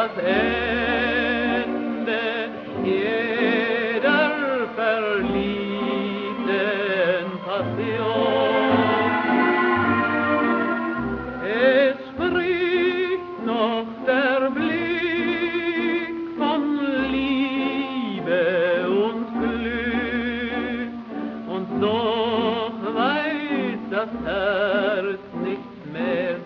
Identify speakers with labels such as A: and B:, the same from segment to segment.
A: das Ende jeder verliebten Passion. Es spricht noch der Blick von Liebe und Glück, und doch weiß das Herz nicht mehr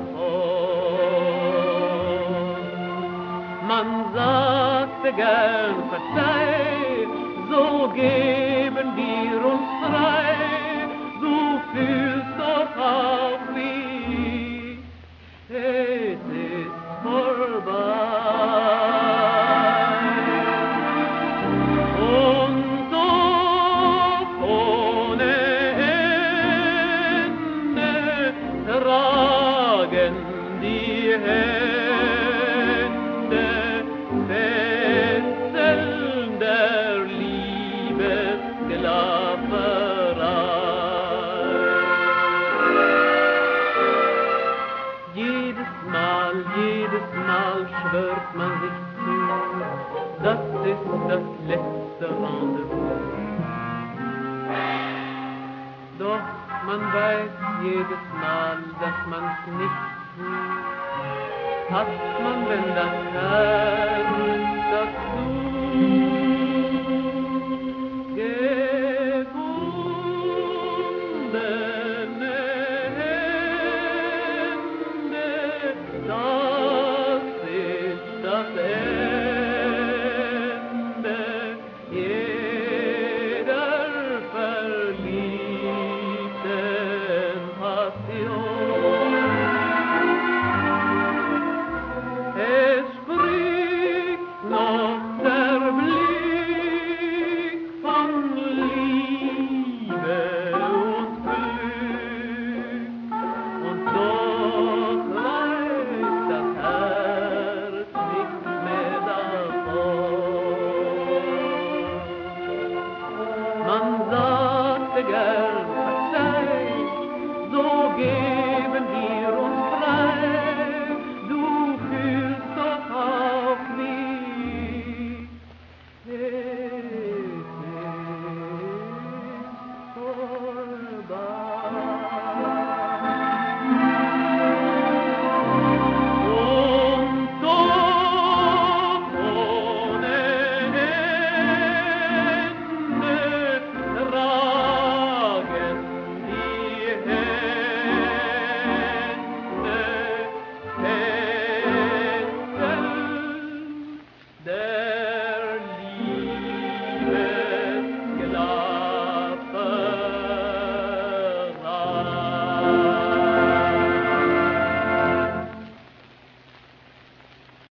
A: davon. Man sagte gern verzeih, so geben wir uns frei, du fühlst doch auch wie es ist vorbei. Und doch ohne Ende tragen die Hände Fesseln der Liebesklapperei. Jedes Mal schwört man sich zu, das ist das letzte Rendezvous. Doch man weiß jedes Mal, dass man's nicht tut. Hat man denn das Herz, das